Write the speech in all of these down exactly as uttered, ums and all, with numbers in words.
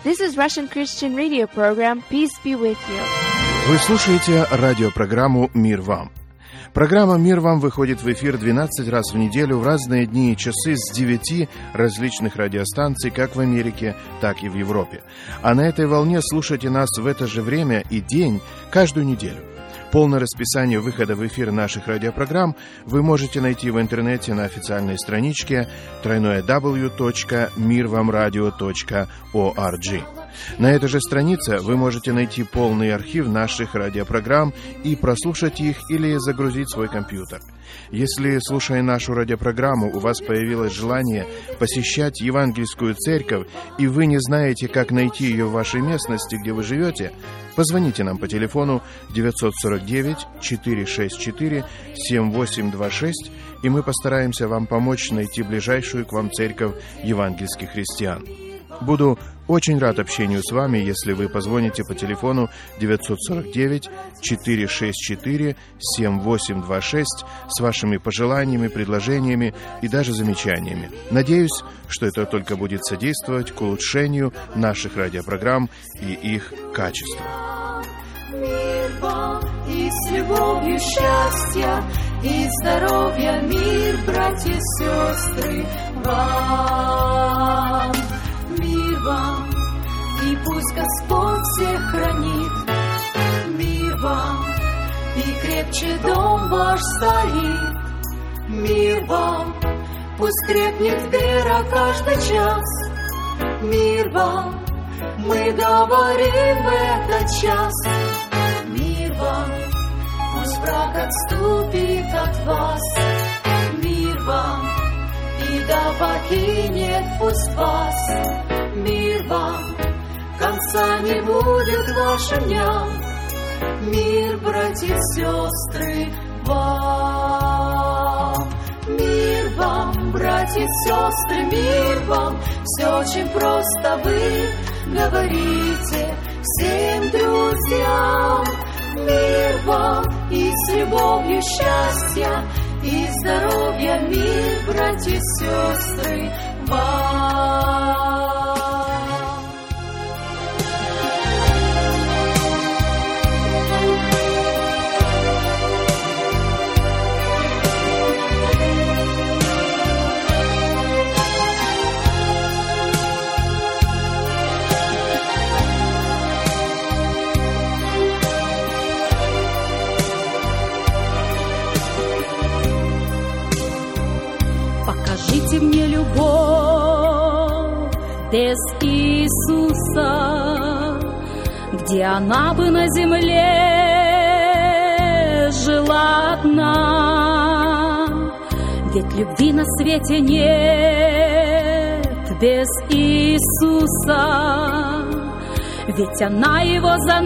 This is Russian Christian radio program. Peace be with you. Вы слушаете радиопрограмму «Мир вам». Программа «Мир вам» выходит в эфир двенадцать раз в неделю в разные дни и часы с девяти различных радиостанций, как в Америке, так и в Европе. А на этой волне слушайте нас в это же время и день каждую неделю. Полное расписание выхода в эфир наших радиопрограмм вы можете найти в интернете на официальной страничке дабл ю дабл ю дабл ю точка мир вам радио точка орг. На этой же странице вы можете найти полный архив наших радиопрограмм и прослушать их или загрузить в свой компьютер. Если, слушая нашу радиопрограмму, у вас появилось желание посещать евангельскую церковь, и вы не знаете, как найти ее в вашей местности, где вы живете, позвоните нам по телефону девять четыре девять четыре шесть четыре семь восемь два шесть, и мы постараемся вам помочь найти ближайшую к вам церковь евангельских христиан. Буду очень рад общению с вами, если вы позвоните по телефону девять четыре девять четыре шесть четыре семь восемь два шесть с вашими пожеланиями, предложениями и даже замечаниями. Надеюсь, что это только будет содействовать к улучшению наших радиопрограмм и их качества. Мир вам и с любовью счастья и здоровья, мир, братья и сестры, вам. Мир вам, и пусть Господь всех хранит. Мир вам, и крепче дом ваш стоит. Мир вам, пусть крепнет вера каждый час. Мир вам, мы говорим в этот час. Мир вам, пусть враг отступит от вас. Мир вам, и да покинет пусть вас. Мир вам, конца не будет вашим дням. Мир, братья и сестры, вам. Мир вам, братья и сестры, мир вам. Все очень просто, вы говорите всем друзьям. Мир вам и с любовью счастья и здоровья, мир, братья и сестры, вам. Покажите мне любовь без Иисуса, где она бы на земле жила одна. Ведь любви на свете нет без Иисуса, ведь она его за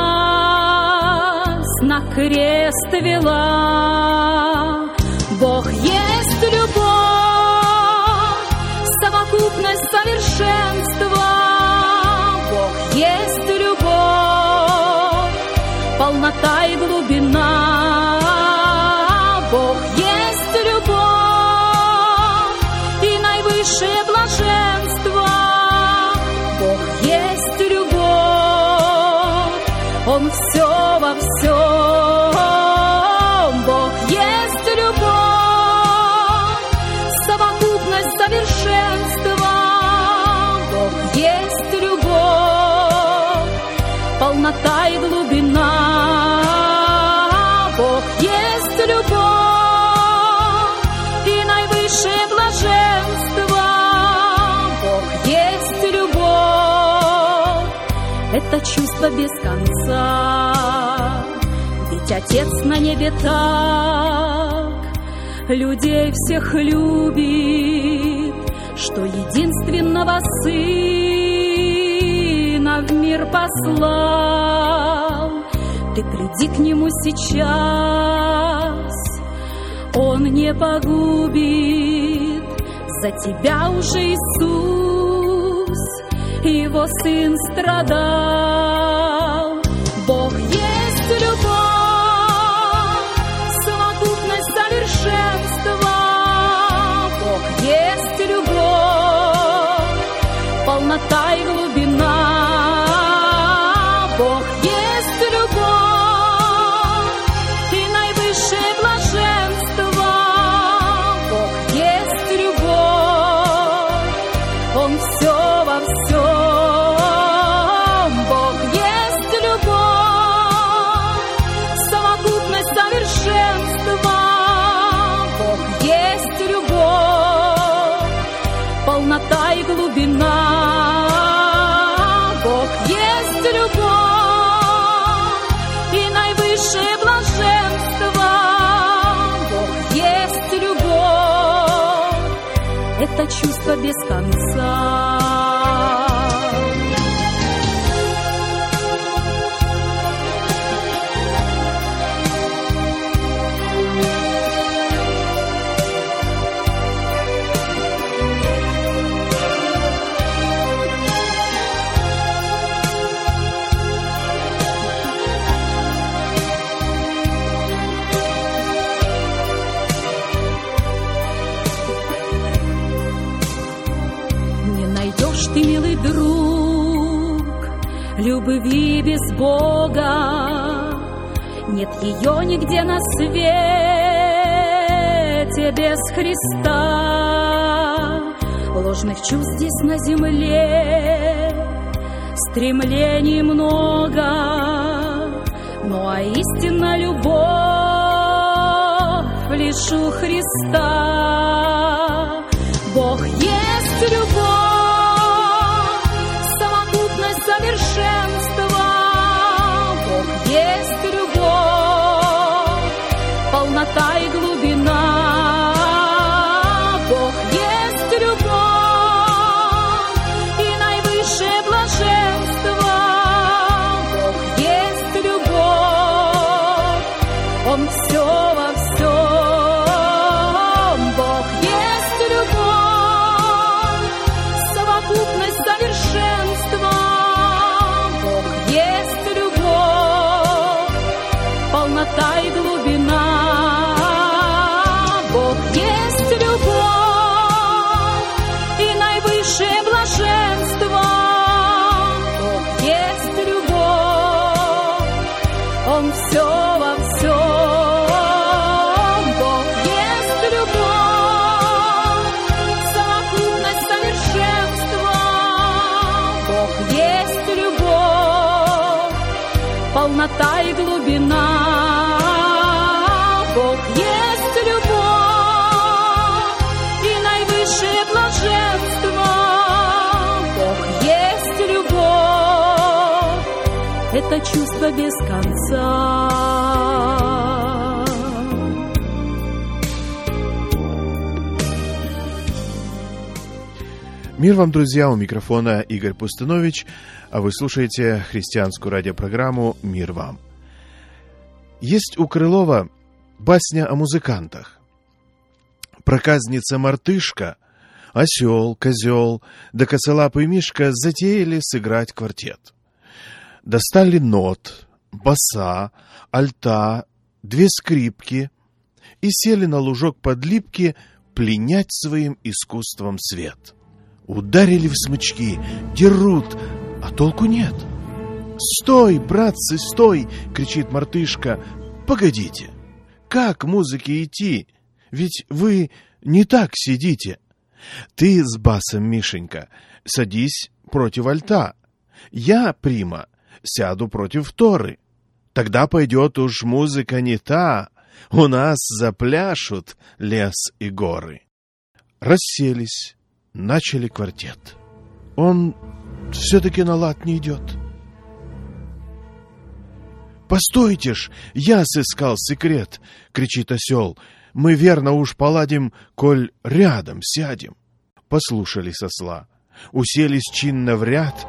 нас на крест вела. Бог есть любовь, совокупность совершенства. Бог есть любовь, полнота и глубина. Бог есть любовь и наивысшее блаженство. Бог есть любовь, Он все во всем. Бог есть любовь, совокупность совершенства. Бог есть любовь, полнота и глубина. Бог есть любовь и наивысшее блаженство. Бог есть любовь, это чувство без конца. Ведь Отец на небе так людей всех любит, что единственного Сына в мир послал. Ты приди к Нему сейчас, Он не погубит. За тебя уже Иисус, Его Сын, страдал. Бог есть любовь, совокупность совершенства. Бог есть любовь, полнота и глубина. полнота и глубина. Бог есть любовь и наивысшее блаженство. Бог есть любовь, это чувство без конца. Ты, милый друг, любви без Бога, нет ее нигде на свете без Христа. Ложных чувств здесь на земле, стремлений много, ну а истинная любовь лишь у Христа. Бог есть любовь, совершенство. Бог есть любовь, полнота и глубина. Бог есть любовь и наивысшее блаженство. Бог есть любовь, Он все во всем. Бог есть любовь, совокупность совершенства. Полнота и глубина. Бог есть любовь и наивысшее блаженство. Бог есть любовь, Он все во всем. Бог есть любовь, совокупность совершенства. Бог есть любовь, полнота и глубина. Бог есть любовь и наивысшее блаженство. Бог есть любовь, это чувство без конца. Мир вам, друзья, у микрофона Игорь Пустынович, а вы слушаете христианскую радиопрограмму «Мир вам». Есть у Крылова басня о музыкантах. Проказница-мартышка, осел, козел, да косолапый мишка затеяли сыграть квартет. Достали нот, баса, альта, две скрипки и сели на лужок под липки пленять своим искусством свет. Ударили в смычки, дерут, а толку нет. «Стой, братцы, стой!» — кричит мартышка. «Погодите, как музыке идти? Ведь вы не так сидите. Ты с басом, Мишенька, садись против альта. Я, прима, сяду против торы. Тогда пойдет уж музыка не та. У нас запляшут лес и горы». Расселись, начали квартет. Он все-таки на лад не идет. «Постойте ж, я сыскал секрет!» — кричит осел. «Мы верно уж поладим, коль рядом сядем». Послушались осла, уселись чинно в ряд,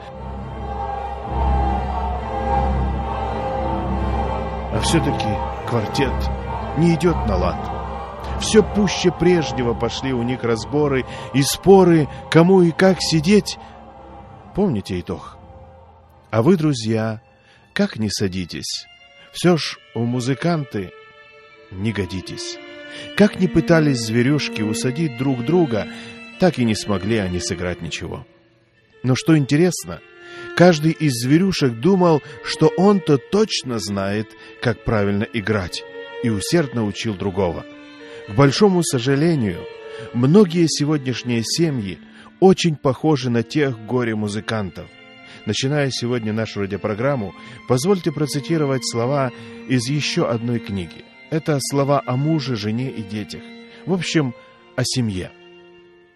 а все-таки квартет не идет на лад. Все пуще прежнего пошли у них разборы и споры, кому и как сидеть. Помните итог? А вы, друзья, как не садитесь, все ж у музыканты не годитесь. Как ни пытались зверюшки усадить друг друга, так и не смогли они сыграть ничего. Но что интересно, каждый из зверюшек думал, что он-то точно знает, как правильно играть, и усердно учил другого. К большому сожалению, многие сегодняшние семьи очень похожи на тех горе-музыкантов. Начиная сегодня нашу радиопрограмму, позвольте процитировать слова из еще одной книги. Это слова о муже, жене и детях. В общем, о семье.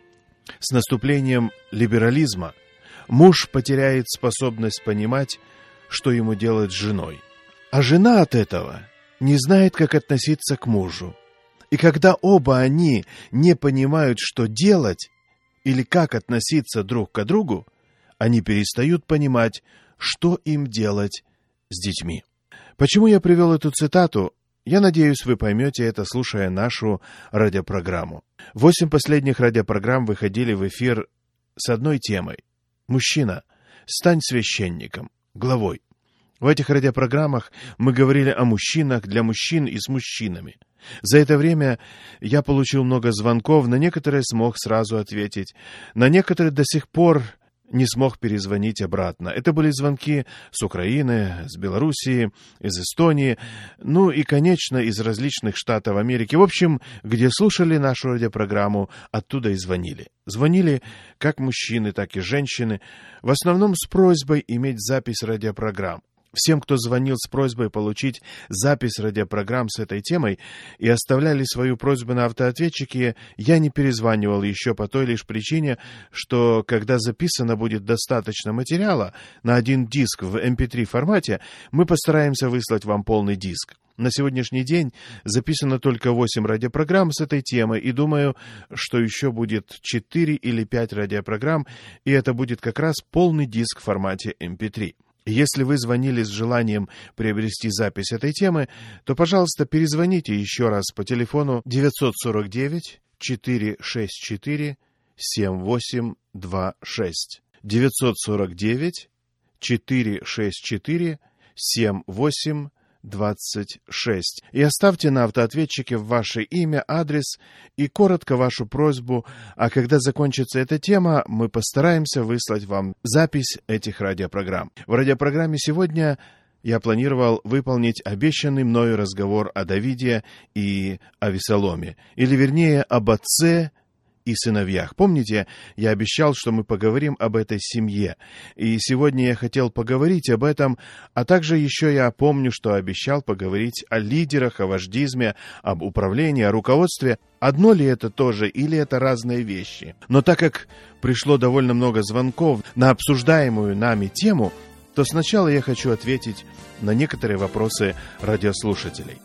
С наступлением либерализма муж потеряет способность понимать, что ему делать с женой. А жена от этого не знает, как относиться к мужу. И когда оба они не понимают, что делать или как относиться друг к другу, они перестают понимать, что им делать с детьми. Почему я привел эту цитату? Я надеюсь, вы поймете это, слушая нашу радиопрограмму. Восемь последних радиопрограмм выходили в эфир с одной темой. «Мужчина, стань священником, главой». В этих радиопрограммах мы говорили о мужчинах, для мужчин и с мужчинами. За это время я получил много звонков, на некоторые смог сразу ответить, на некоторые до сих пор не смог перезвонить обратно. Это были звонки с Украины, с Белоруссии, из Эстонии, ну и, конечно, из различных штатов Америки. В общем, где слушали нашу радиопрограмму, оттуда и звонили. Звонили как мужчины, так и женщины, в основном с просьбой иметь запись радиопрограмм. Всем, кто звонил с просьбой получить запись радиопрограмм с этой темой и оставляли свою просьбу на автоответчике, я не перезванивал еще по той лишь причине, что когда записано будет достаточно материала на один диск в эм пи три формате, мы постараемся выслать вам полный диск. На сегодняшний день записано только восемь радиопрограмм с этой темой, и думаю, что еще будет четыре или пять радиопрограмм, и это будет как раз полный диск в формате эм пи три. Если вы звонили с желанием приобрести запись этой темы, то, пожалуйста, перезвоните еще раз по телефону девять четыре девять четыре шесть четыре семь восемь два шесть. девять четыре девять четыре шесть четыре семь восемь двадцать шесть. И оставьте на автоответчике ваше имя, адрес и коротко вашу просьбу, а когда закончится эта тема, мы постараемся выслать вам запись этих радиопрограмм. В радиопрограмме сегодня я планировал выполнить обещанный мною разговор о Давиде и Авесоломе, или вернее об отце и сыновьях. Помните, я обещал, что мы поговорим об этой семье. И сегодня я хотел поговорить об этом, а также еще я помню, что обещал поговорить о лидерах, о вождизме, об управлении, о руководстве. Одно ли это тоже, или это разные вещи? Но так как пришло довольно много звонков на обсуждаемую нами тему, то сначала я хочу ответить на некоторые вопросы радиослушателей.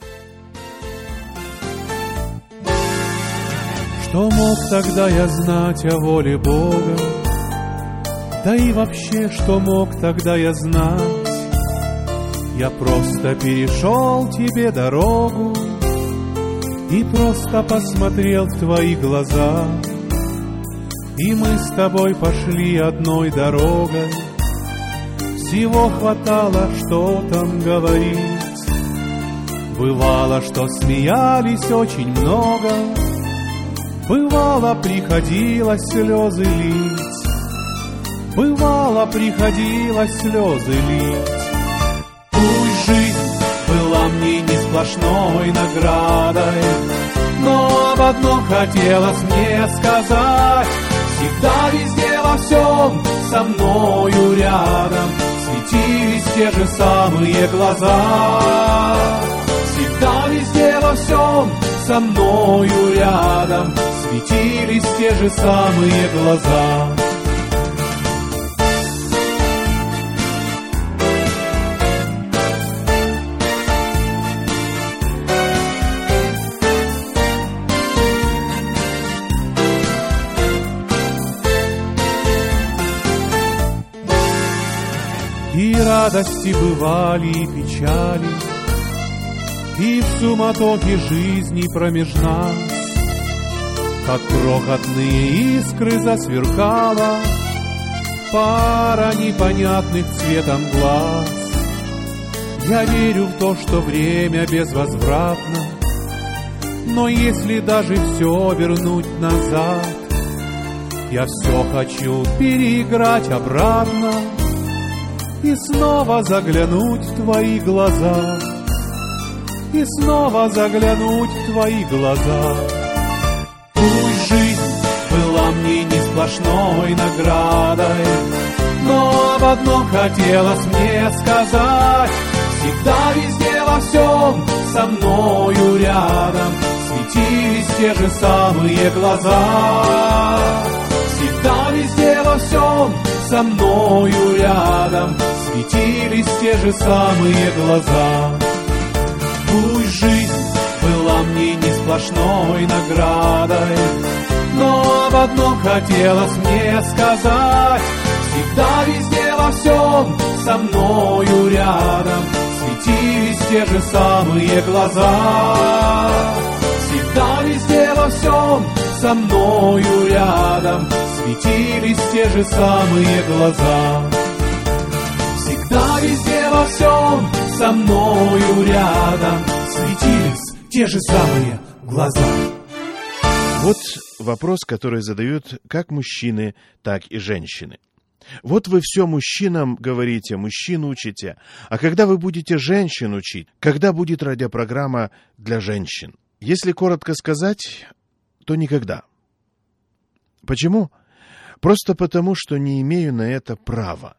Что мог тогда я знать о воле Бога? Да и вообще, что мог тогда я знать? Я просто перешел тебе дорогу и просто посмотрел в твои глаза. И мы с тобой пошли одной дорогой. Всего хватало, что там говорить. Бывало, что смеялись очень много. Бывало, приходилось слезы лить. Бывало, приходилось слезы лить. Пусть жизнь была мне не сплошной наградой, но об одном хотелось мне сказать. Всегда, везде, во всем со мною рядом светились те же самые глаза. Всегда, везде, во всем со мною рядом светились те же самые глаза. И радости бывали, и печали, и в суматохе жизни промеж нас, как крохотные искры засверкала пара непонятных цветом глаз. Я верю в то, что время безвозвратно, но если даже все вернуть назад, я все хочу переиграть обратно и снова заглянуть в твои глаза, и снова заглянуть в твои глаза. Пусть жизнь была мне не сплошной наградой, но об одном хотелось мне сказать. Всегда, везде, во всем со мною рядом светились те же самые глаза. всем, со мною рядом светились те же самые глаза. Пусть жизнь была мне не сплошной наградой, но об одном хотелось мне сказать: всегда, везде, во всем, со мною рядом светились те же самые глаза. Всегда, везде, во всем, со мною рядом светились те же самые глаза. Всегда, везде, во всем, со мною рядом светились те же самые глаза. Вот вопрос, который задают как мужчины, так и женщины. Вот вы все мужчинам говорите, мужчин учите, а когда вы будете женщин учить, когда будет радиопрограмма для женщин? Если коротко сказать, то никогда. Почему? Просто потому, что не имею на это права.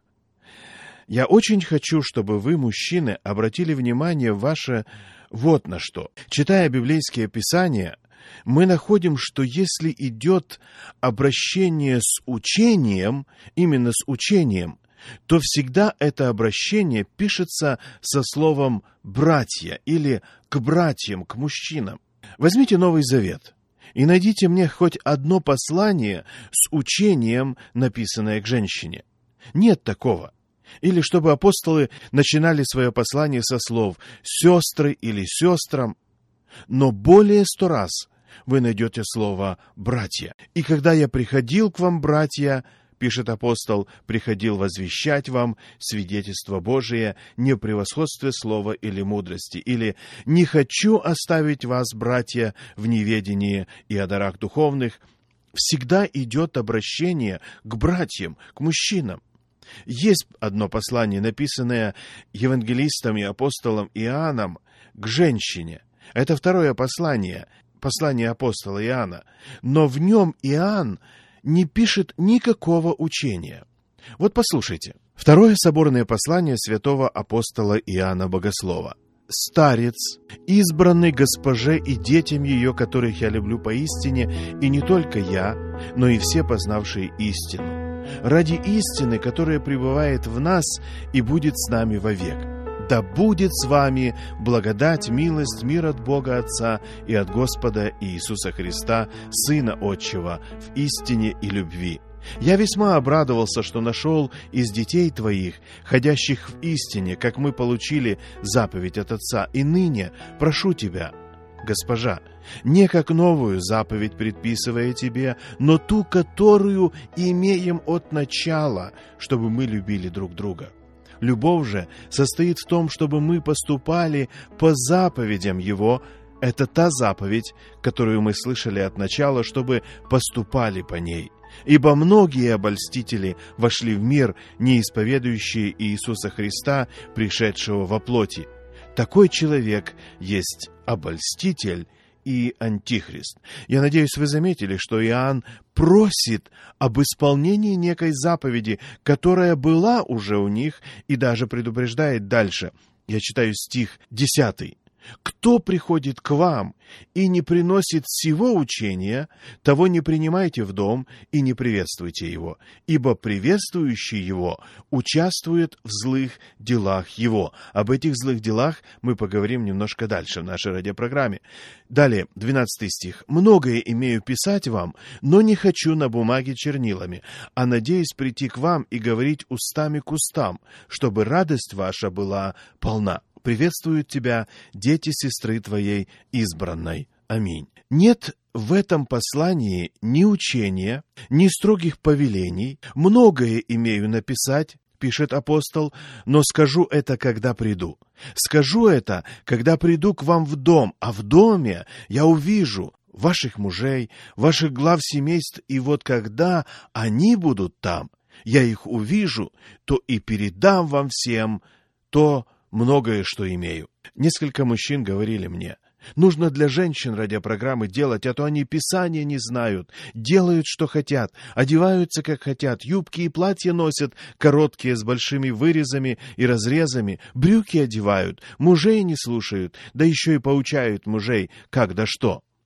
Я очень хочу, чтобы вы, мужчины, обратили внимание ваше вот на что. Читая библейские писания, мы находим, что если идет обращение с учением, именно с учением, то всегда это обращение пишется со словом «братья» или «к братьям», к мужчинам. Возьмите Новый Завет и найдите мне хоть одно послание с учением, написанное к женщине. Нет такого. Или чтобы апостолы начинали свое послание со слов «сестры» или «сестрам». Но более сто раз вы найдете слово «братья». «И когда я приходил к вам, братья», пишет апостол, «приходил возвещать вам свидетельство Божие не в превосходстве слова или мудрости», или «не хочу оставить вас, братья, в неведении и о дарах духовных». Всегда идет обращение к братьям, к мужчинам. Есть одно послание, написанное евангелистом и апостолом Иоанном к женщине. Это второе послание, послание апостола Иоанна. Но в нем Иоанн не пишет никакого учения. Вот послушайте. Второе соборное послание святого апостола Иоанна Богослова. «Старец, избранный госпоже и детям ее, которых я люблю поистине, и не только я, но и все познавшие истину. Ради истины, которая пребывает в нас и будет с нами вовек. Да будет с вами благодать, милость, мир от Бога Отца и от Господа Иисуса Христа, Сына Отчего, в истине и любви. Я весьма обрадовался, что нашел из детей твоих, ходящих в истине, как мы получили заповедь от Отца, и ныне прошу тебя, госпожа, не как новую заповедь предписывая тебе, но ту, которую имеем от начала, чтобы мы любили друг друга. Любовь же состоит в том, чтобы мы поступали по заповедям Его. Это та заповедь, которую мы слышали от начала, чтобы поступали по ней. Ибо многие обольстители вошли в мир, не исповедующие Иисуса Христа, пришедшего во плоти. Такой человек есть обольститель и антихрист. Я надеюсь, вы заметили, что Иоанн просит об исполнении некой заповеди, которая была уже у них, и даже предупреждает дальше. Я читаю стих десятый. «Кто приходит к вам и не приносит сего учения, того не принимайте в дом и не приветствуйте его, ибо приветствующий его участвует в злых делах его». Об этих злых делах мы поговорим немножко дальше в нашей радиопрограмме. Далее, двенадцатый стих. «Многое имею писать вам, но не хочу на бумаге чернилами, а надеюсь прийти к вам и говорить устами к устам, чтобы радость ваша была полна. Приветствуют тебя дети сестры твоей избранной. Аминь». Нет в этом послании ни учения, ни строгих повелений. «Многое имею написать», пишет апостол, «но скажу это, когда приду. Скажу это, когда приду к вам в дом, а в доме я увижу ваших мужей, ваших глав семейств, и вот когда они будут там, я их увижу, то и передам вам всем то многое, что имею». Несколько мужчин говорили мне: нужно для женщин радиопрограммы делать, а то они Писания не знают, делают, что хотят, одеваются, как хотят, юбки и платья носят, короткие, с большими вырезами и разрезами, брюки одевают, мужей не слушают, да еще и поучают мужей, как да что.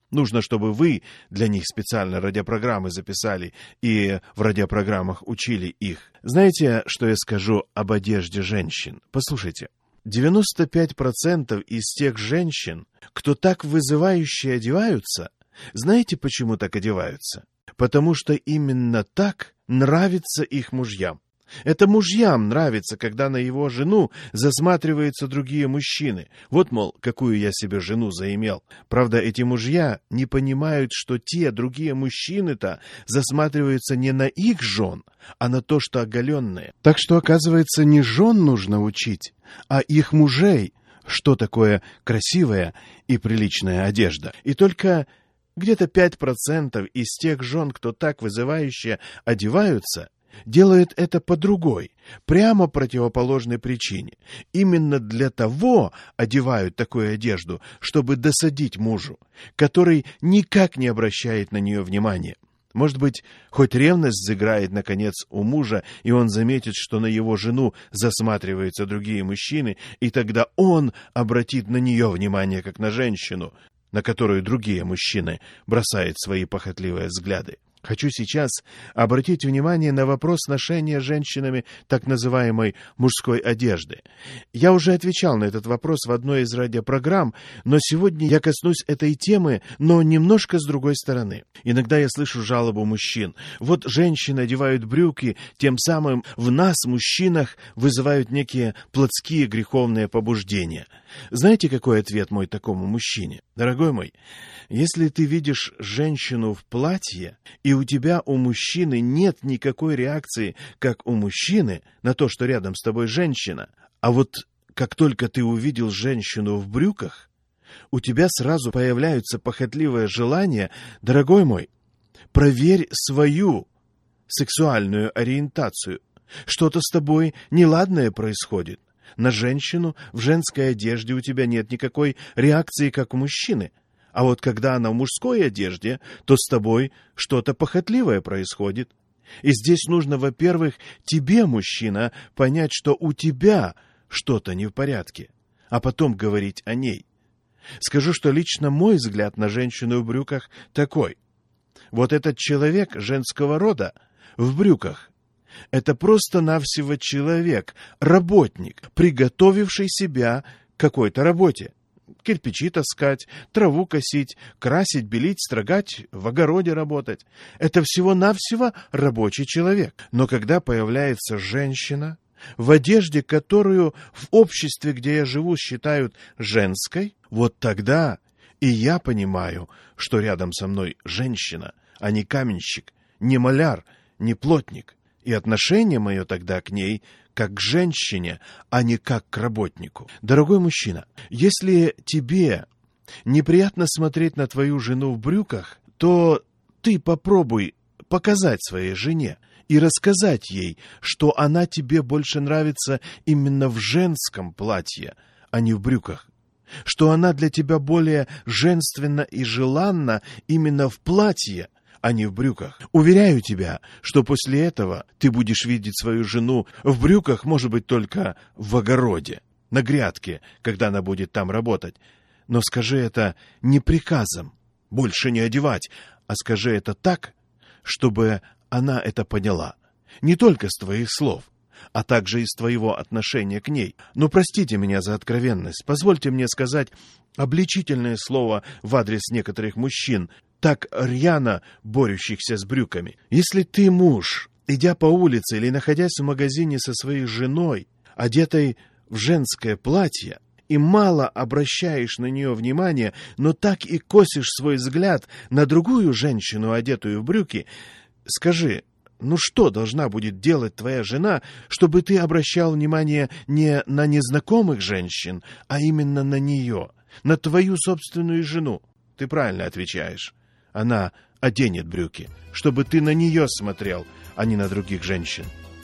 Нужно, чтобы вы для них специально радиопрограммы записали и в радиопрограммах учили их. Знаете, что я скажу об одежде женщин? Послушайте. девяносто пять процентов из тех женщин, кто так вызывающе одеваются, знаете, почему так одеваются? Потому что именно так нравится их мужьям. Это мужьям нравится, когда на его жену засматриваются другие мужчины. Вот, мол, какую я себе жену заимел. Правда, эти мужья не понимают, что те другие мужчины-то засматриваются не на их жен, а на то, что оголенные. Так что, оказывается, не жен нужно учить, а их мужей, что такое красивая и приличная одежда. И только где-то пять процентов из тех жен, кто так вызывающе одеваются, делают это по другой, прямо противоположной причине. Именно для того одевают такую одежду, чтобы досадить мужу, который никак не обращает на нее внимания. Может быть, хоть ревность заиграет, наконец, у мужа, и он заметит, что на его жену засматриваются другие мужчины, и тогда он обратит на нее внимание, как на женщину, на которую другие мужчины бросают свои похотливые взгляды. Хочу сейчас обратить внимание на вопрос ношения женщинами так называемой мужской одежды. Я уже отвечал на этот вопрос в одной из радиопрограмм, но сегодня я коснусь этой темы, но немножко с другой стороны. Иногда я слышу жалобу мужчин. Вот женщины одевают брюки, тем самым в нас, мужчинах, вызывают некие плотские греховные побуждения. Знаете, какой ответ мой такому мужчине? Дорогой мой, если ты видишь женщину в платье, и у тебя, у мужчины, нет никакой реакции, как у мужчины, на то, что рядом с тобой женщина, а вот как только ты увидел женщину в брюках, у тебя сразу появляются похотливые желания, дорогой мой, проверь свою сексуальную ориентацию. Что-то с тобой неладное происходит. На женщину в женской одежде у тебя нет никакой реакции, как у мужчины. А вот когда она в мужской одежде, то с тобой что-то похотливое происходит. И здесь нужно, во-первых, тебе, мужчина, понять, что у тебя что-то не в порядке, а потом говорить о ней. Скажу, что лично мой взгляд на женщину в брюках такой. Вот этот человек женского рода в брюках — это просто-навсего человек, работник, приготовивший себя к какой-то работе. Кирпичи таскать, траву косить, красить, белить, строгать, в огороде работать. Это всего-навсего рабочий человек. Но когда появляется женщина в одежде, которую в обществе, где я живу, считают женской, вот тогда и я понимаю, что рядом со мной женщина, а не каменщик, не маляр, не плотник. И отношение мое тогда к ней как к женщине, а не как к работнику. Дорогой мужчина, если тебе неприятно смотреть на твою жену в брюках, то ты попробуй показать своей жене и рассказать ей, что она тебе больше нравится именно в женском платье, а не в брюках. Что она для тебя более женственна и желанна именно в платье, а не в брюках. Уверяю тебя, что после этого ты будешь видеть свою жену в брюках, может быть, только в огороде, на грядке, когда она будет там работать. Но скажи это не приказом, больше не одевать, а скажи это так, чтобы она это поняла. Не только с твоих слов, а также из твоего отношения к ней. Но простите меня за откровенность, позвольте мне сказать обличительное слово в адрес некоторых мужчин, так рьяно борющихся с брюками. Если ты муж, идя по улице или находясь в магазине со своей женой, одетой в женское платье, и мало обращаешь на нее внимания, но так и косишь свой взгляд на другую женщину, одетую в брюки, скажи, ну что должна будет делать твоя жена, чтобы ты обращал внимание не на незнакомых женщин, а именно на нее, на твою собственную жену? Ты правильно отвечаешь. Она оденет брюки, чтобы ты на нее смотрел, а не на других женщин.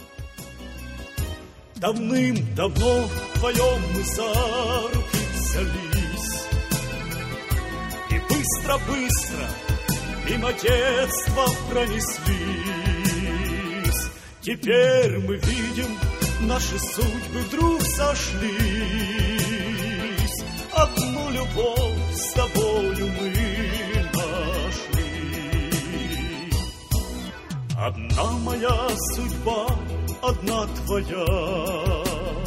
Давным-давно вдвоем мы за руки взялись, и быстро-быстро мимо детства пронеслись. Теперь мы видим, наши судьбы вдруг сошлись. Одну любовь с тобою мы Одна моя судьба, одна твоя,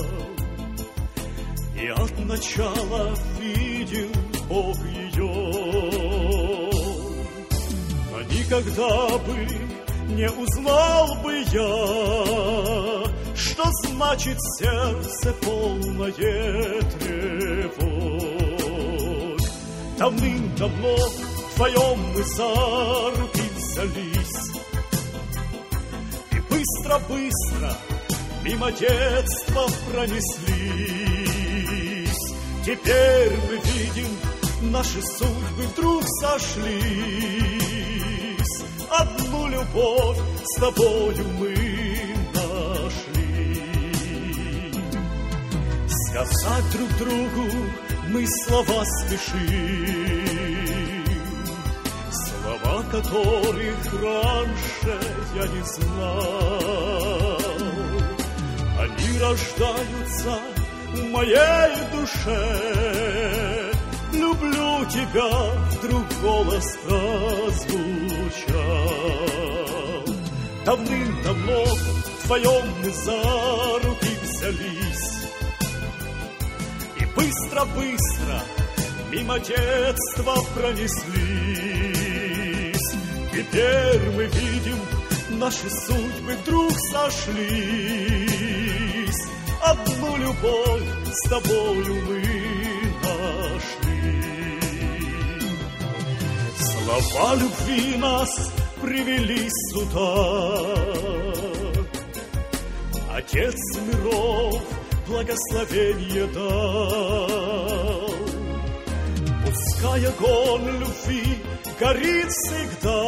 и от начала видел Бог ее. Но никогда бы не узнал бы я, что значит сердце полное тревог. Давным-давно вдвоем мы за руки взялись, и быстро-быстро мимо детства пронеслись. Теперь мы видим, наши судьбы вдруг сошлись. Одну любовь с тобою мы нашли. Сказать друг другу мы слова спешим, слова, которых раньше я не знал. Они рождаются в моей душе. Люблю тебя, вдруг голос прозвучал. Давным-давно вдвоем мы за руки взялись, и быстро-быстро мимо детства пронеслись. Теперь мы видим, наши судьбы вдруг сошлись. Одну любовь с тобою мы нашли. Слова любви нас привели сюда. Отец миров благословение дал. Пускай огонь любви горит всегда.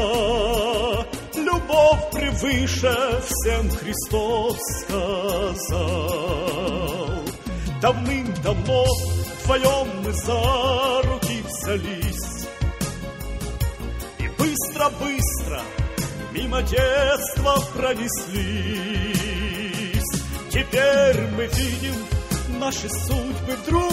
Любовь превыше всем Христос сказал. Давным-давно вдвоем мы за руки взялись, и быстро-быстро мимо детства пронеслись. Теперь мы видим, наши судьбы вдруг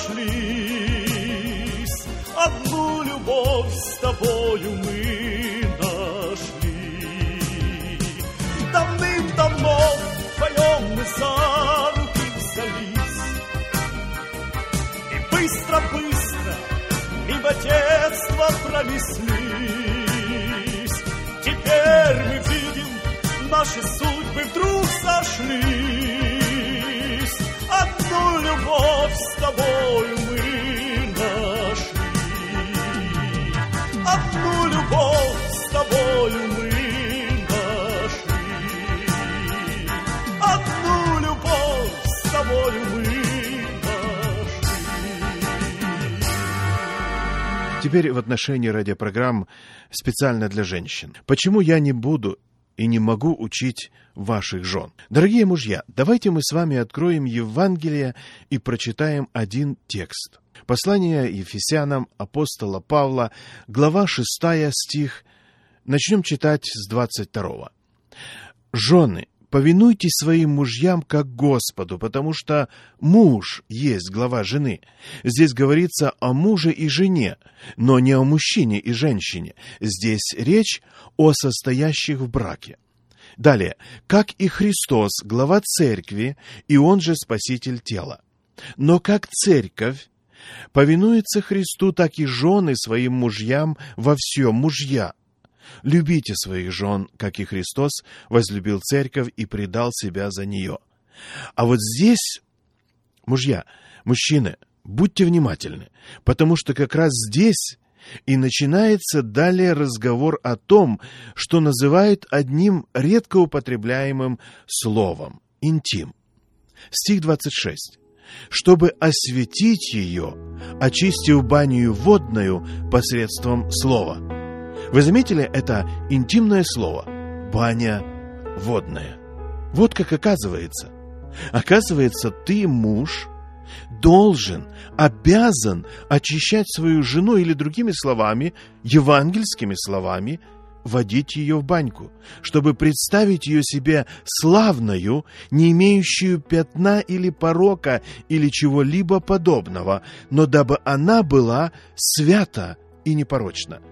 сошлись. Одну любовь с тобою мы нашли. Давным-давно вдвоем мы за руки взялись, и быстро-быстро мимо детства пронеслись. Теперь мы видим, наши судьбы вдруг сошлись. Одну любовь с тобою мы нашли. Одну любовь с тобою мы нашли. Одну любовь с тобою мы нашли. Теперь в отношении радиопрограмм специально для женщин. Почему я не буду и не могу учить ваших жен? Дорогие мужья, давайте мы с вами откроем Евангелие и прочитаем один текст. Послание Ефесянам апостола Павла, глава шестая, стих. Начнем читать с двадцать второго. «Жены, повинуйтесь своим мужьям как Господу, потому что муж есть глава жены». Здесь говорится о муже и жене, но не о мужчине и женщине. Здесь речь о состоящих в браке. Далее. «Как и Христос, глава церкви, и он же спаситель тела. Но как церковь повинуется Христу, так и жены своим мужьям во всем. Мужья, любите своих жен, как и Христос возлюбил церковь и предал себя за нее». А вот здесь, мужья, мужчины, будьте внимательны, потому что как раз здесь и начинается далее разговор о том, что называют одним редко употребляемым словом – интим. Стих двадцать шесть. «Чтобы осветить ее, очистив баню водную посредством слова». Вы заметили, это интимное слово – баня водная. Вот как оказывается. Оказывается, ты, муж, должен, обязан очищать свою жену, или другими словами, евангельскими словами, водить ее в баньку, чтобы представить ее себе славною, не имеющую пятна или порока, или чего-либо подобного, но дабы она была свята и непорочна.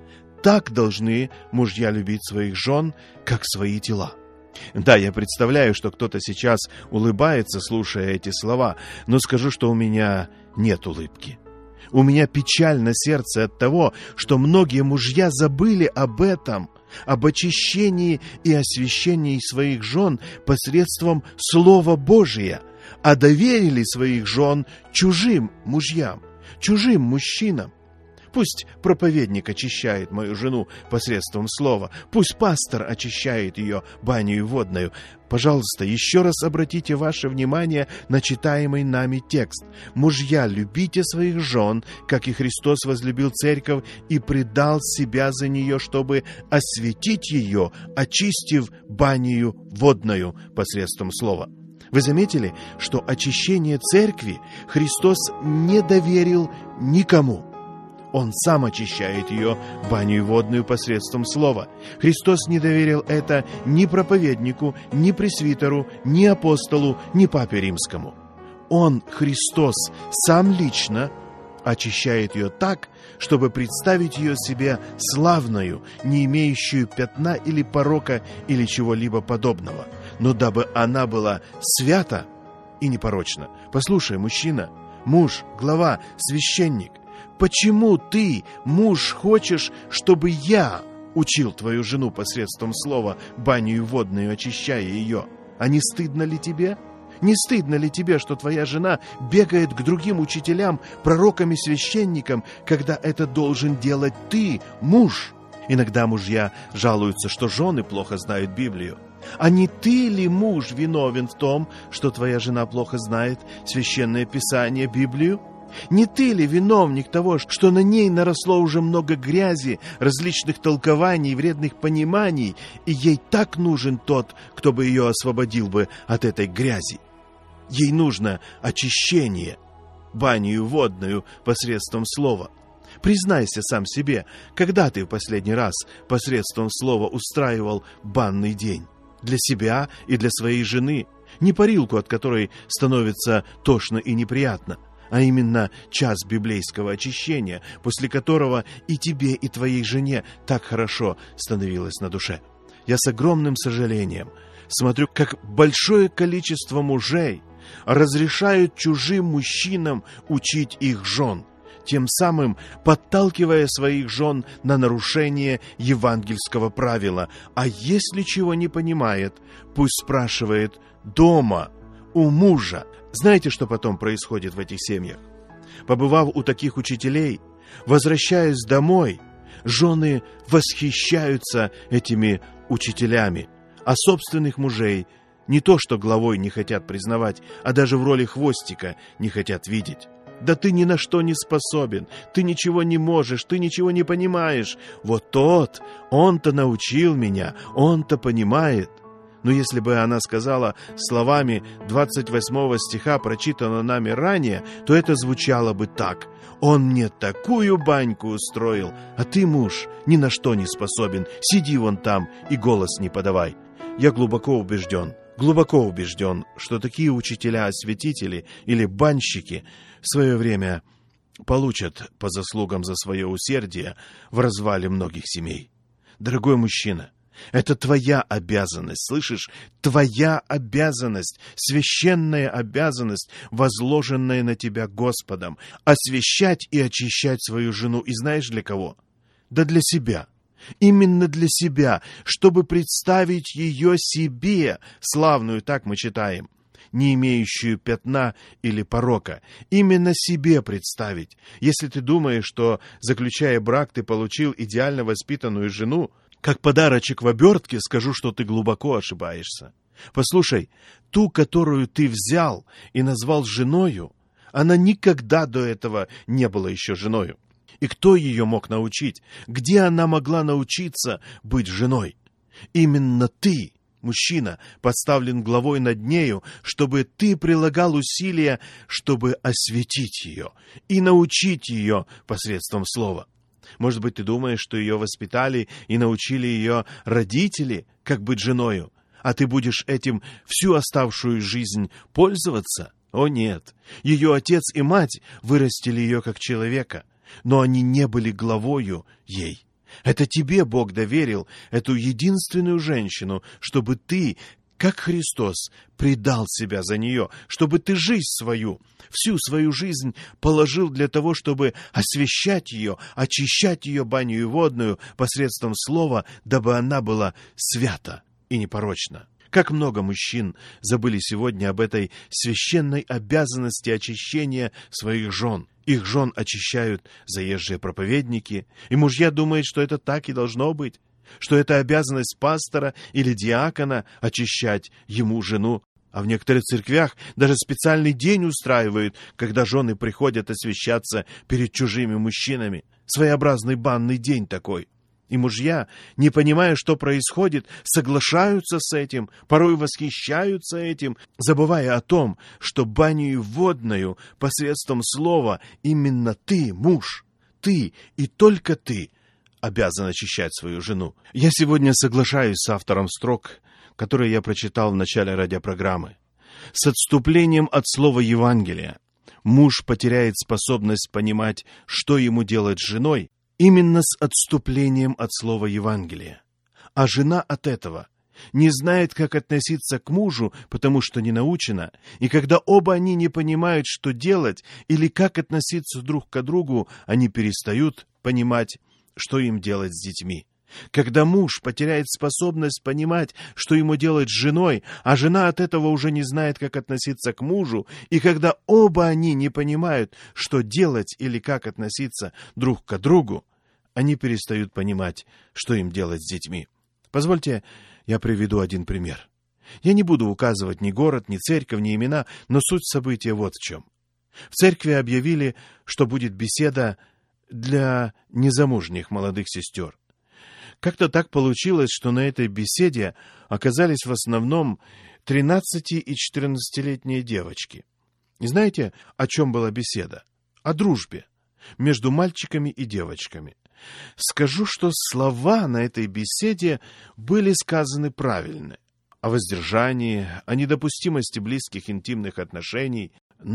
так должны мужья любить своих жен, как свои тела. Да, я представляю, что кто-то сейчас улыбается, слушая эти слова, но скажу, что у меня нет улыбки. У меня печаль на сердце от того, что многие мужья забыли об этом, об очищении и освящении своих жен посредством Слова Божия, а доверили своих жен чужим мужьям, чужим мужчинам. Пусть проповедник очищает мою жену посредством слова, пусть пастор очищает ее банью водною. Пожалуйста, еще раз обратите ваше внимание на читаемый нами текст. «Мужья, любите своих жен, как и Христос возлюбил церковь и предал себя за нее, чтобы осветить ее, очистив банью водною посредством слова». Вы заметили, что очищение церкви Христос не доверил никому. Он сам очищает ее баню водную посредством слова. Христос не доверил это ни проповеднику, ни пресвитеру, ни апостолу, ни папе римскому. Он, Христос, сам лично очищает ее так, чтобы представить ее себе славною, не имеющую пятна или порока или чего-либо подобного, но дабы она была свята и непорочна. Послушай, мужчина, муж, глава, священник, почему ты, муж, хочешь, чтобы я учил твою жену посредством слова баню водную, очищая ее? А не стыдно ли тебе? Не стыдно ли тебе, что твоя жена бегает к другим учителям, пророкам и священникам, когда это должен делать ты, муж? Иногда мужья жалуются, что жены плохо знают Библию. А не ты ли, муж, виновен в том, что твоя жена плохо знает Священное Писание, Библию? Не ты ли виновник того, что на ней наросло уже много грязи, различных толкований, вредных пониманий, и ей так нужен тот, кто бы ее освободил бы от этой грязи? Ей нужно очищение, баню водную посредством слова. Признайся сам себе, когда ты в последний раз посредством слова устраивал банный день? Для себя и для своей жены, не парилку, от которой становится тошно и неприятно, а именно час библейского очищения, после которого и тебе, и твоей жене так хорошо становилось на душе. Я с огромным сожалением смотрю, как большое количество мужей разрешают чужим мужчинам учить их жен, тем самым подталкивая своих жен на нарушение евангельского правила. А если чего не понимает, пусть спрашивает дома у мужа. Знаете, что потом происходит в этих семьях? Побывав у таких учителей, возвращаясь домой, жены восхищаются этими учителями, а собственных мужей не то что главой не хотят признавать, а даже в роли хвостика не хотят видеть. Да ты ни на что не способен, ты ничего не можешь, ты ничего не понимаешь. Вот тот, он-то научил меня, он-то понимает. Но если бы она сказала словами двадцать восьмого стиха, прочитанного нами ранее, то это звучало бы так: «Он мне такую баньку устроил, а ты, муж, ни на что не способен, сиди вон там и голос не подавай». Я глубоко убежден, глубоко убежден, что такие учителя-осветители или банщики в свое время получат по заслугам за свое усердие в развале многих семей. Дорогой мужчина, это твоя обязанность, слышишь? Твоя обязанность, священная обязанность, возложенная на тебя Господом, освящать и очищать свою жену. И знаешь для кого? Да для себя. Именно для себя, чтобы представить ее себе, славную, так мы читаем, не имеющую пятна или порока. Именно себе представить. Если ты думаешь, что, заключая брак, ты получил идеально воспитанную жену, как подарочек в обертке, скажу, что ты глубоко ошибаешься. Послушай, ту, которую ты взял и назвал женою, она никогда до этого не была еще женою. И кто ее мог научить? Где она могла научиться быть женой? Именно ты, мужчина, поставлен главой над нею, чтобы ты прилагал усилия, чтобы осветить ее и научить ее посредством слова. Может быть, ты думаешь, что ее воспитали и научили ее родители, как быть женою, а ты будешь этим всю оставшую жизнь пользоваться? О нет, ее отец и мать вырастили ее как человека, но они не были главою ей. Это тебе Бог доверил эту единственную женщину, чтобы ты, как Христос, предал себя за нее, чтобы ты жизнь свою, всю свою жизнь положил для того, чтобы освящать ее, очищать ее баню водную посредством слова, дабы она была свята и непорочна. Как много мужчин забыли сегодня об этой священной обязанности очищения своих жен. Их жен очищают заезжие проповедники, и мужья думают, что это так и должно быть, что это обязанность пастора или диакона очищать ему жену. А в некоторых церквях даже специальный день устраивают, когда жены приходят освящаться перед чужими мужчинами. Своеобразный банный день такой. И мужья, не понимая, что происходит, соглашаются с этим, порой восхищаются этим, забывая о том, что баню водную посредством слова именно ты, муж, ты и только ты обязан очищать свою жену. Я сегодня соглашаюсь с автором строк, которые я прочитал в начале радиопрограммы. С отступлением от слова Евангелия муж потеряет способность понимать, что ему делать с женой, именно с отступлением от слова Евангелия. А жена от этого не знает, как относиться к мужу, потому что не научена, и когда оба они не понимают, что делать или как относиться друг к другу, они перестают понимать, что им делать с детьми. Когда муж потеряет способность понимать, что ему делать с женой, а жена от этого уже не знает, как относиться к мужу, и когда оба они не понимают, что делать или как относиться друг к другу, они перестают понимать, что им делать с детьми. Позвольте, я приведу один пример. Я не буду указывать ни город, ни церковь, ни имена, но суть события вот в чем. В церкви объявили, что будет беседа для незамужних молодых сестер. Как-то так получилось, что на этой беседе оказались в основном тринадцати- и четырнадцатилетние девочки. И знаете, о чем была беседа? О дружбе между мальчиками и девочками. Скажу, что слова на этой беседе были сказаны правильно. О воздержании, о недопустимости близких интимных отношений.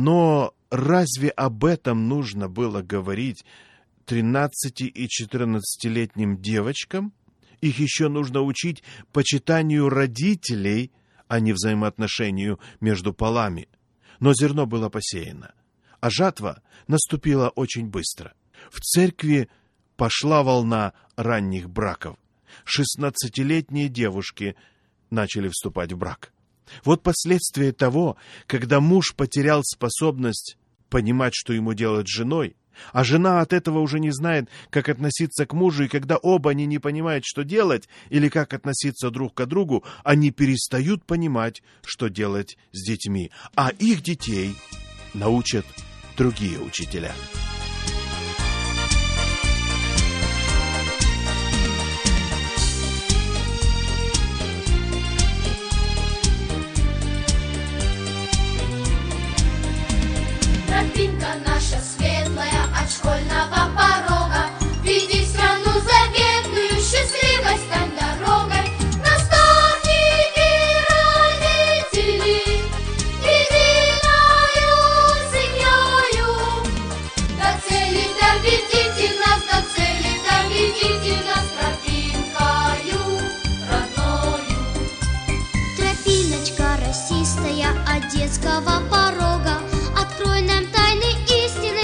Но разве об этом нужно было говорить тринадцати- и четырнадцатилетним девочкам? Их еще нужно учить почитанию родителей, а не взаимоотношению между полами. Но зерно было посеяно, а жатва наступила очень быстро. В церкви пошла волна ранних браков. шестнадцатилетние девушки начали вступать в брак. Вот последствия того, когда муж потерял способность понимать, что ему делать с женой, а жена от этого уже не знает, как относиться к мужу, и когда оба они не понимают, что делать, или как относиться друг к другу, они перестают понимать, что делать с детьми. А их детей научат другие учителя. Тропинка наша светлая от школьного порога, веди в страну заветную, счастливой стань дорогой. Наставники, родители, единою семьёю, до цели доведите нас, до цели доведите нас тропинкою родною. Тропиночка росистая от детского порога, открой нам тайны истины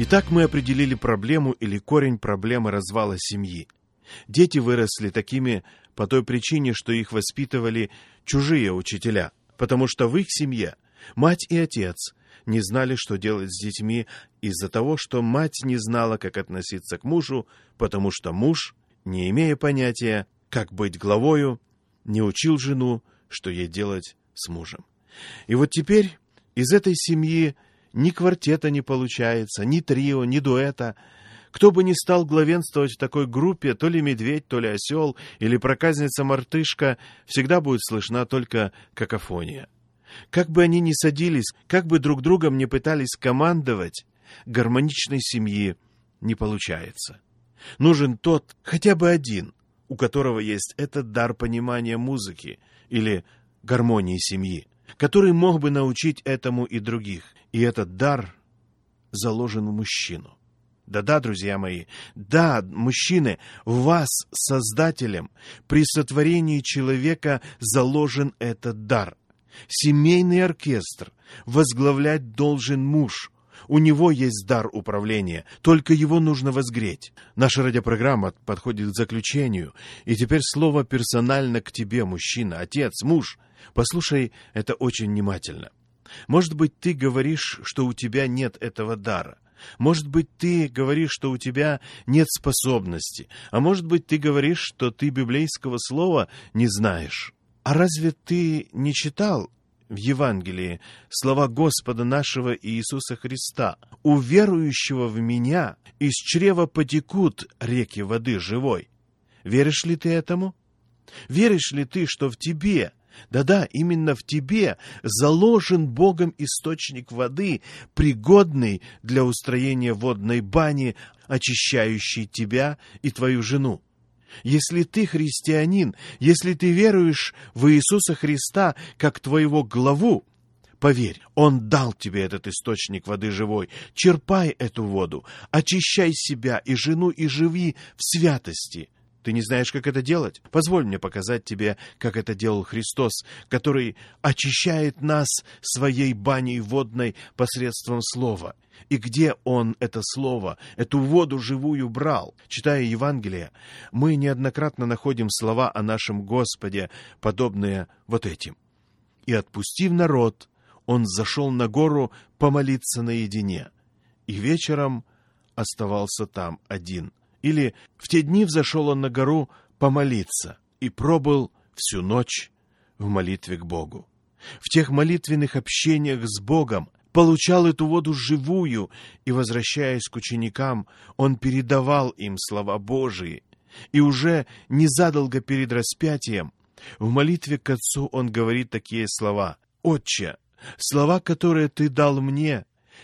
Итак, мы определили проблему или корень проблемы развала семьи. Дети выросли такими по той причине, что их воспитывали чужие учителя, потому что в их семье мать и отец не знали, что делать с детьми из-за того, что мать не знала, как относиться к мужу, потому что муж, не имея понятия, как быть главою, не учил жену, что ей делать с мужем. И вот теперь из этой семьи ни квартета не получается, ни трио, ни дуэта. Кто бы ни стал главенствовать в такой группе, то ли медведь, то ли осел, или проказница-мартышка, всегда будет слышна только какофония. Как бы они ни садились, как бы друг другом не пытались командовать, гармоничной семьи не получается. Нужен тот, хотя бы один, у которого есть этот дар понимания музыки или гармонии семьи, который мог бы научить этому и других. И этот дар заложен в мужчину. Да-да, друзья мои, да, мужчины, в вас, Создателем, при сотворении человека заложен этот дар. Семейный оркестр возглавлять должен муж. У него есть дар управления, только его нужно возгреть. Наша радиопрограмма подходит к заключению, и теперь слово персонально к тебе, мужчина, отец, муж. Послушай это очень внимательно. Может быть, ты говоришь, что у тебя нет этого дара. Может быть, ты говоришь, что у тебя нет способности. А может быть, ты говоришь, что ты библейского слова не знаешь. А разве ты не читал в Евангелии слова Господа нашего Иисуса Христа? «У верующего в Меня из чрева потекут реки воды живой». Веришь ли ты этому? Веришь ли ты, что в тебе, да-да, именно в тебе заложен Богом источник воды, пригодный для устроения водной бани, очищающей тебя и твою жену? Если ты христианин, если ты веруешь в Иисуса Христа как твоего главу, поверь, Он дал тебе этот источник воды живой. Черпай эту воду, очищай себя и жену, и живи в святости. Ты не знаешь, как это делать? Позволь мне показать тебе, как это делал Христос, который очищает нас своей баней водной посредством слова. И где Он это слово, эту воду живую брал? Читая Евангелие, мы неоднократно находим слова о нашем Господе, подобные вот этим. «И отпустив народ, Он зашел на гору помолиться наедине, и вечером оставался там один». Или «В те дни взошел он на гору помолиться и пробыл всю ночь в молитве к Богу». В тех молитвенных общениях с Богом получал эту воду живую, и, возвращаясь к ученикам, он передавал им слова Божии. И уже незадолго перед распятием в молитве к Отцу он говорит такие слова: «Отче, слова, которые Ты дал мне,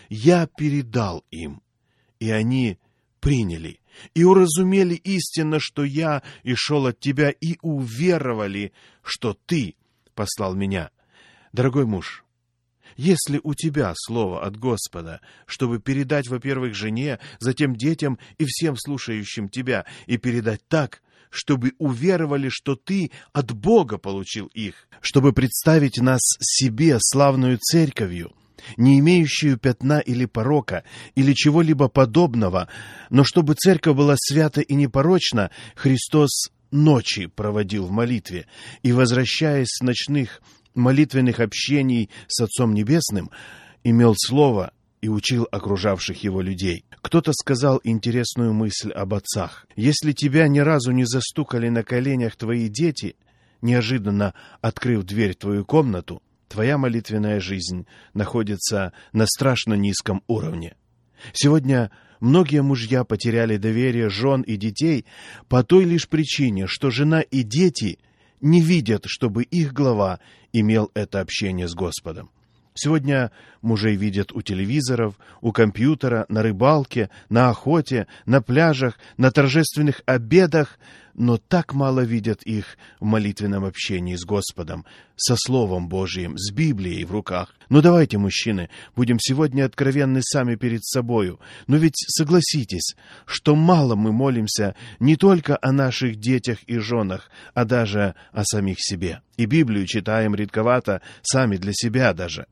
я передал им, и они приняли, и уразумели истинно, что я и шел от Тебя, и уверовали, что Ты послал меня». Дорогой муж, если у тебя слово от Господа, чтобы передать, во-первых, жене, затем детям и всем слушающим тебя, и передать так, чтобы уверовали, что ты от Бога получил их, чтобы представить нас себе славную церковью, не имеющую пятна или порока, или чего-либо подобного, но чтобы церковь была свята и непорочна, Христос ночи проводил в молитве, и, возвращаясь с ночных молитвенных общений с Отцом Небесным, имел слово и учил окружавших его людей. Кто-то сказал интересную мысль об отцах. Если тебя ни разу не застукали на коленях твои дети, неожиданно открыв дверь в твою комнату, твоя молитвенная жизнь находится на страшно низком уровне. Сегодня многие мужья потеряли доверие жен и детей по той лишь причине, что жена и дети не видят, чтобы их глава имел это общение с Господом. Сегодня мужей видят у телевизоров, у компьютера, на рыбалке, на охоте, на пляжах, на торжественных обедах, но так мало видят их в молитвенном общении с Господом, со Словом Божиим, с Библией в руках. Ну давайте, мужчины, будем сегодня откровенны сами перед собою. Но ведь согласитесь, что мало мы молимся не только о наших детях и женах, а даже о самих себе. И Библию читаем редковато, сами для себя даже.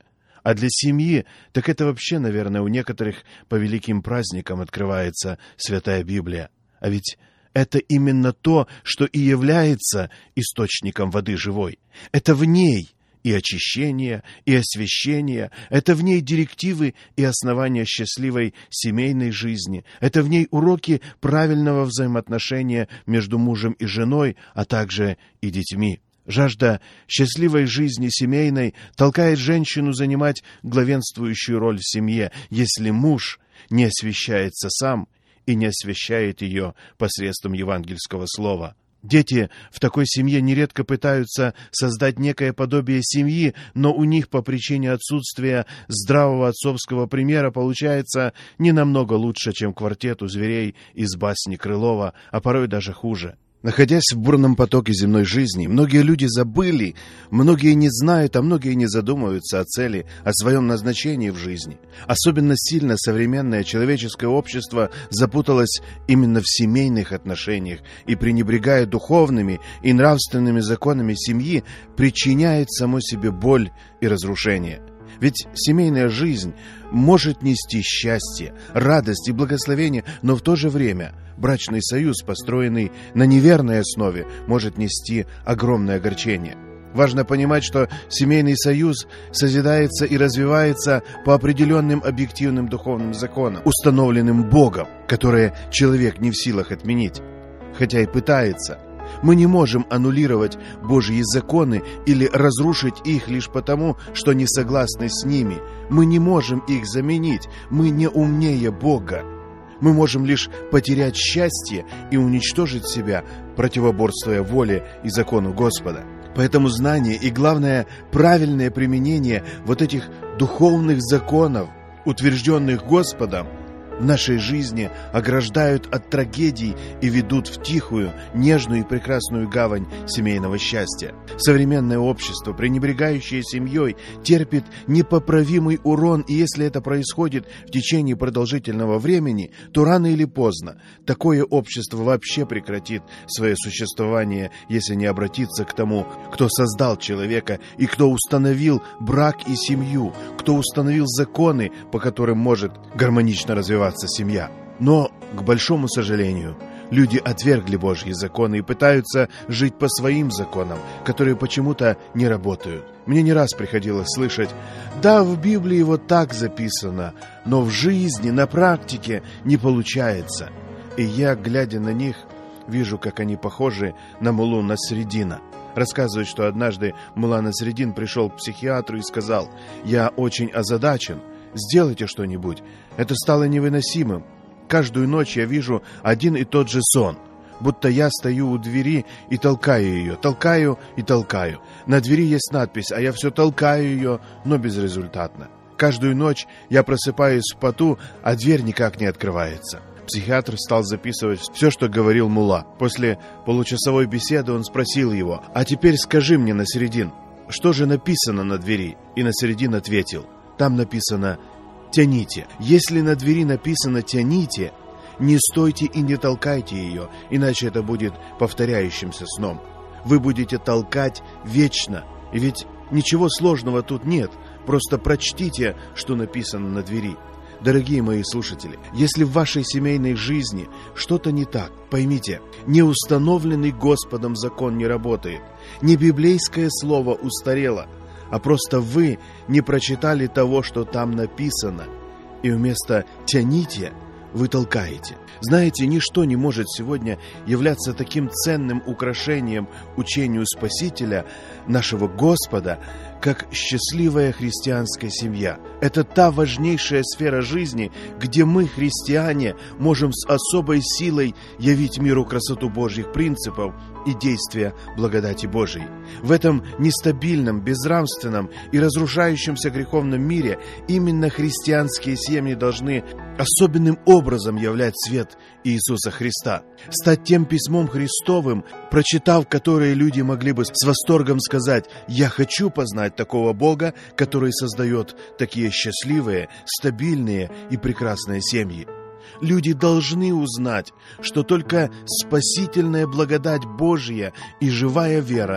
А для семьи, так это вообще, наверное, у некоторых по великим праздникам открывается Святая Библия. А ведь это именно то, что и является источником воды живой. Это в ней и очищение, и освящение, это в ней директивы и основания счастливой семейной жизни, это в ней уроки правильного взаимоотношения между мужем и женой, а также и детьми. Жажда счастливой жизни семейной толкает женщину занимать главенствующую роль в семье, если муж не освящается сам и не освящает ее посредством евангельского слова. Дети в такой семье нередко пытаются создать некое подобие семьи, но у них по причине отсутствия здравого отцовского примера получается не намного лучше, чем квартет у зверей из басни Крылова, а порой даже хуже. Находясь в бурном потоке земной жизни, многие люди забыли, многие не знают, а многие не задумываются о цели, о своем назначении в жизни. Особенно сильно современное человеческое общество запуталось именно в семейных отношениях и, пренебрегая духовными и нравственными законами семьи, причиняет самой себе боль и разрушение. Ведь семейная жизнь может нести счастье, радость и благословение, но в то же время брачный союз, построенный на неверной основе, может нести огромное огорчение. Важно понимать, что семейный союз созидается и развивается по определенным объективным духовным законам, установленным Богом, которые человек не в силах отменить, хотя и пытается. Мы не можем аннулировать Божьи законы или разрушить их лишь потому, что не согласны с ними. Мы не можем их заменить, мы не умнее Бога. Мы можем лишь потерять счастье и уничтожить себя, противоборствуя воле и закону Господа. Поэтому знание и, главное, правильное применение вот этих духовных законов, утвержденных Господом, в нашей жизни ограждают от трагедий и ведут в тихую, нежную и прекрасную гавань семейного счастья. Современное общество, пренебрегающее семьей, терпит непоправимый урон, и если это происходит в течение продолжительного времени, то рано или поздно такое общество вообще прекратит свое существование, если не обратиться к тому, кто создал человека и кто установил брак и семью, кто установил законы, по которым может гармонично развиваться семья. Но, к большому сожалению, люди отвергли Божьи законы и пытаются жить по своим законам, которые почему-то не работают. Мне не раз приходилось слышать: да, в Библии вот так записано, но в жизни, на практике не получается. И я, глядя на них, вижу, как они похожи на муллу Насреддина. Рассказывают, что однажды мулла Насреддин пришел к психиатру и сказал: «Я очень озадачен, сделайте что-нибудь. Это стало невыносимым. Каждую ночь я вижу один и тот же сон, будто я стою у двери и толкаю ее, толкаю и толкаю. На двери есть надпись, а я все толкаю ее, но безрезультатно. Каждую ночь я просыпаюсь в поту, а дверь никак не открывается». Психиатр стал записывать все, что говорил мулла. После получасовой беседы он спросил его: «А теперь скажи мне, Насреддин, что же написано на двери?» И Насреддин ответил: «Там написано: тяните. Если на двери написано «тяните», не стойте и не толкайте ее, иначе это будет повторяющимся сном. Вы будете толкать вечно, и ведь ничего сложного тут нет, просто прочтите, что написано на двери». Дорогие мои слушатели, если в вашей семейной жизни что-то не так, поймите, неустановленный Господом закон не работает, не библейское слово устарело, а просто вы не прочитали того, что там написано, и вместо «тяните» вы толкаете. Знаете, ничто не может сегодня являться таким ценным украшением учению Спасителя, нашего Господа, как счастливая христианская семья. Это та важнейшая сфера жизни, где мы, христиане, можем с особой силой явить миру красоту Божьих принципов и действия благодати Божией. В этом нестабильном, безнравственном и разрушающемся греховном мире именно христианские семьи должны особенным образом являть свет Иисуса Христа, стать тем письмом Христовым, прочитав которое люди могли бы с восторгом сказать: «Я хочу познать такого Бога, который создает такие счастливые, стабильные и прекрасные семьи». Люди должны узнать, что только спасительная благодать Божья и живая вера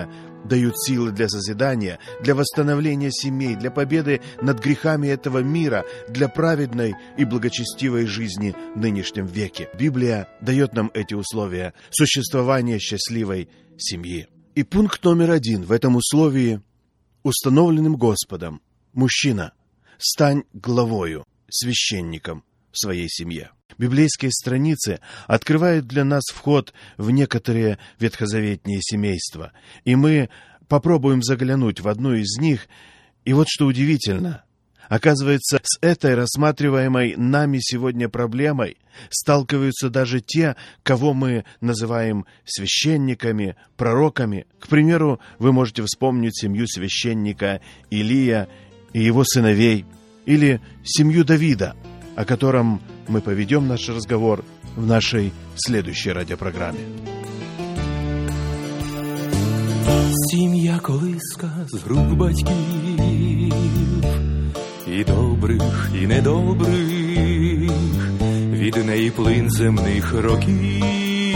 дают силы для созидания, для восстановления семей, для победы над грехами этого мира, для праведной и благочестивой жизни в нынешнем веке. Библия дает нам эти условия существования счастливой семьи. И пункт номер один в этом условии, установленным Господом: мужчина, стань главою, священником в своей семье. Библейские страницы открывают для нас вход в некоторые ветхозаветные семейства, и мы попробуем заглянуть в одну из них. И вот что удивительно, оказывается, с этой рассматриваемой нами сегодня проблемой сталкиваются даже те, кого мы называем священниками, пророками. К примеру, вы можете вспомнить семью священника Илия и его сыновей, или семью Давида, о котором мы поведем наш разговор в нашей следующей радиопрограмме. Сім'я колиска з рук батьків, і добрих, і недобрих, від неї плин земних років,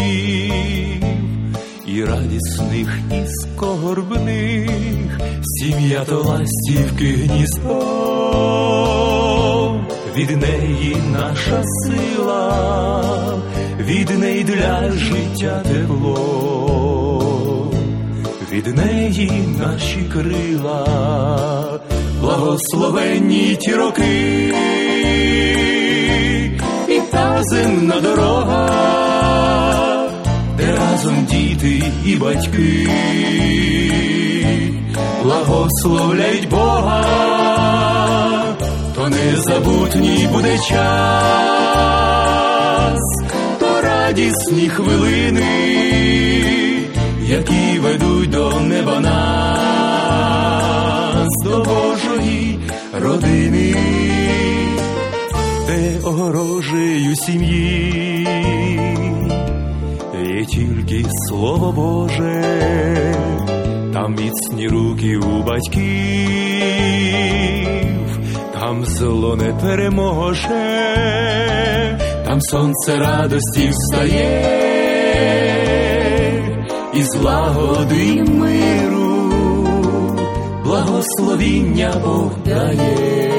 і радісних, і скорбних, сім'я то ластівки гніздо. Від неї наша сила, від неї для життя тепло, від неї наші крила, благословенні ті роки, і та земна дорога, де разом діти і батьки благословляють Бога. То незабутній буде час, то радісні хвилини, які ведуть до неба нас, до Божої родини, де огорожею сім'ї є тільки Слово Боже, там міцні руки у батьків, там зло не переможе, там сонце радості встає, і злагоди й миру благословіння Бог дає,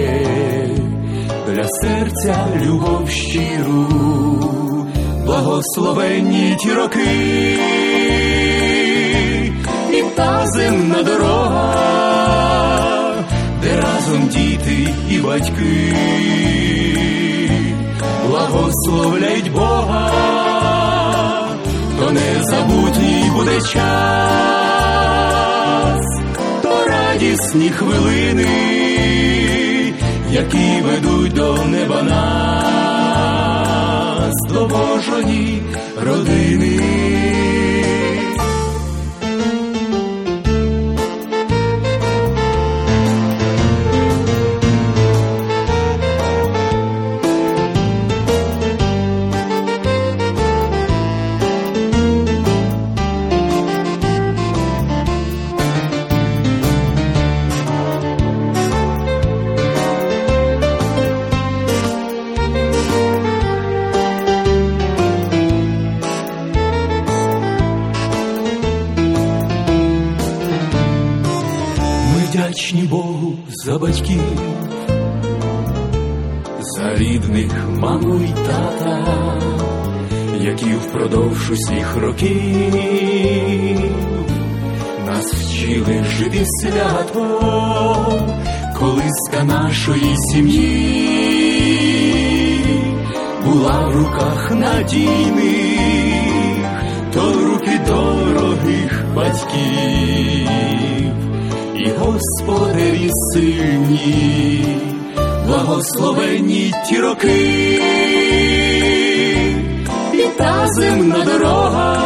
для серця любов щиру, благословенні ті роки, і та земна дорога, де разом діти і батьки благословляють Бога, то незабутній буде час, то радісні хвилини, які ведуть до неба нас, до Божої родини. Вдячні Богу за батьків, за рідних маму й тата, які впродовж усіх років нас вчили жити свято, колиска нашої сім'ї була в руках надійних, то руки дорогих батьків. І господарі сильні, благословенні ті роки, і та земна дорога.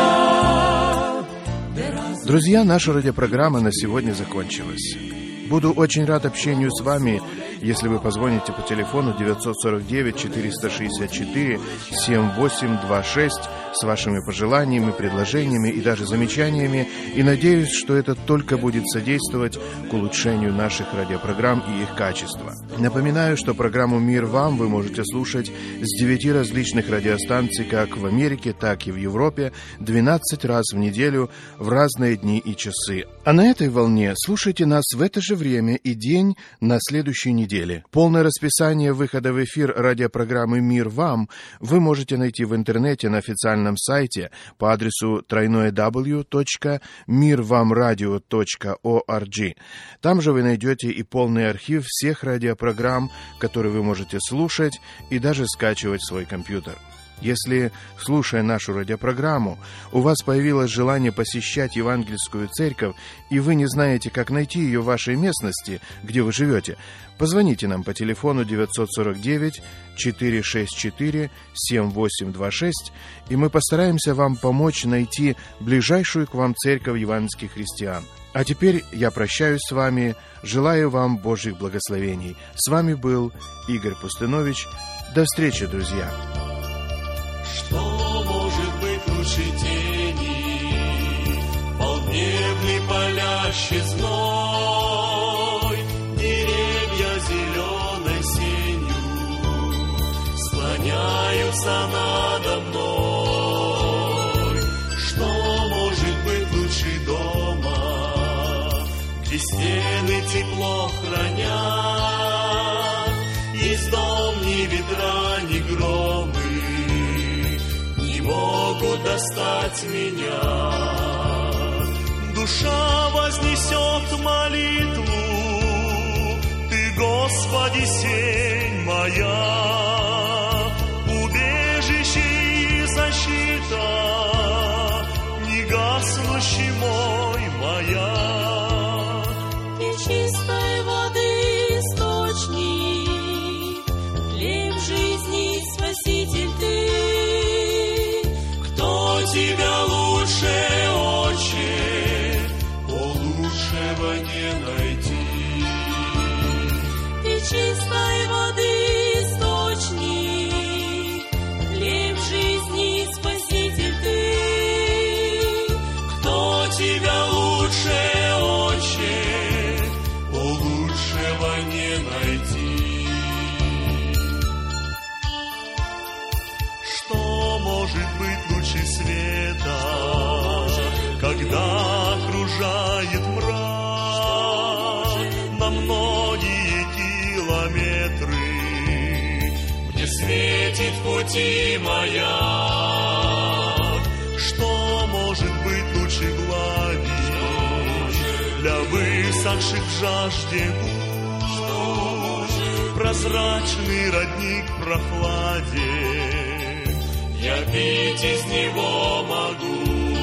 Друзья, наша радиопрограмма на сегодня закончилась. Буду очень рад общению с вами если вы позвоните по телефону девятьсот сорок девять четыреста шестьдесят четыре семь восемь два шесть с вашими пожеланиями, предложениями и даже замечаниями, и надеюсь, что это только будет содействовать к улучшению наших радиопрограмм и их качества. Напоминаю, что программу «Мир вам» вы можете слушать с девяти различных радиостанций как в Америке, так и в Европе двенадцать раз в неделю в разные дни и часы. А на этой волне слушайте нас в это же время и день на следующей неделе. Полное расписание выхода в эфир радиопрограммы «Мир вам» вы можете найти в интернете на официальном сайте по адресу дабл ю дабл ю дабл ю точка мир вам радио точка орг. Там же вы найдете и полный архив всех радиопрограмм, которые вы можете слушать и даже скачивать в свой компьютер. Если, слушая нашу радиопрограмму, у вас появилось желание посещать евангельскую церковь, и вы не знаете, как найти ее в вашей местности, где вы живете, позвоните нам по телефону девятьсот сорок девять четыреста шестьдесят четыре семь восемь два шесть, и мы постараемся вам помочь найти ближайшую к вам церковь евангельских христиан. А теперь я прощаюсь с вами, желаю вам Божьих благословений. С вами был Игорь Пустынович. До встречи, друзья! Что может быть лучше тени, полдневный палящий зной, деревья зеленой сенью склоняются надо мной. Что может быть лучше дома, где стены тепло хранят, есть дом ни ветра, ни громы могут достать меня. Душа вознесет молитву, Ты, Господи, сень моя, убежище и защита, не гаснущий мой моя. Ты чистой воды источник, хлеб жизни, Спаситель Ты. Тебя лучше, Отче, о, лучшего не найти. Ты чистой воды источник, хлеб жизни, Спаситель Ты. Кто тебя лучше, Отче, о, лучшего не найти. Что может быть лучше света, когда окружает мрак на многие километры, мне светит в пути маяк. Что может быть лучше глади для высохших в жажде губ, прозрачный родник в прохладе, я пить из него могу.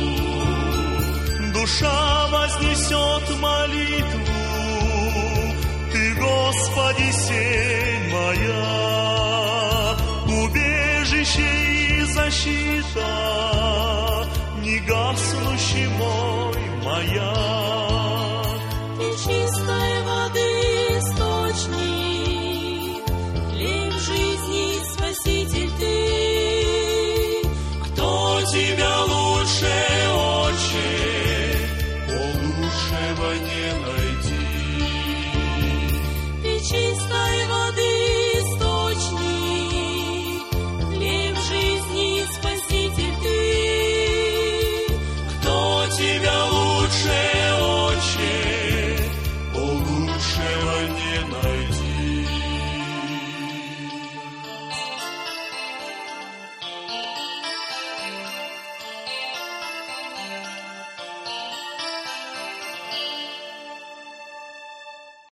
Душа вознесет молитву, Ты, Господи, сень моя, убежище и защита, не гаснущий мой моя.